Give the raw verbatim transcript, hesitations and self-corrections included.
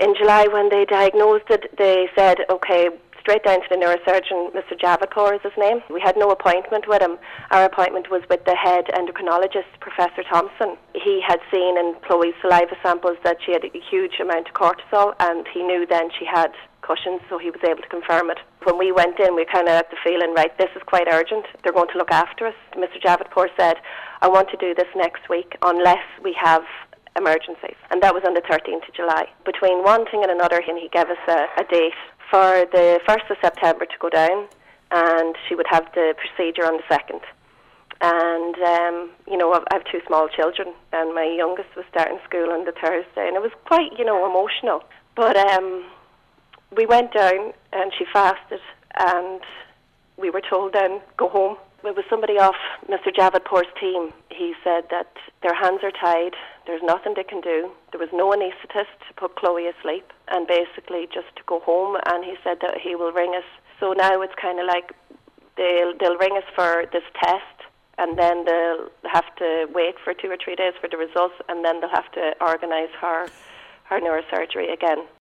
in July when they diagnosed it, they said, okay, straight down to the neurosurgeon, Mister Javidpour is his name. We had no appointment with him. Our appointment was with the head endocrinologist, Professor Thompson. He had seen in Chloe's saliva samples that she had a huge amount of cortisol, and he knew then she had Cushing's, so he was able to confirm it. When we went in, we kind of had the feeling, right, this is quite urgent. They're going to look after us. Mister Javidpour said, I want to do this next week unless we have emergencies. And that was on the thirteenth of July. Between one thing and another, he gave us a, a date for the first of September to go down, and she would have the procedure on the second. And, um, you know, I have two small children, and my youngest was starting school on the Thursday, and it was quite, you know, emotional. But um, we went down, and she fasted, and we were told then, go home. It was somebody off Mister Javidpour's team. He said that their hands are tied, there's nothing they can do. There was no anaesthetist to put Chloe asleep, and basically just to go home, and he said that he will ring us. So now it's kind of like they'll, they'll ring us for this test, and then they'll have to wait for two or three days for the results, and then they'll have to organise her, her neurosurgery again.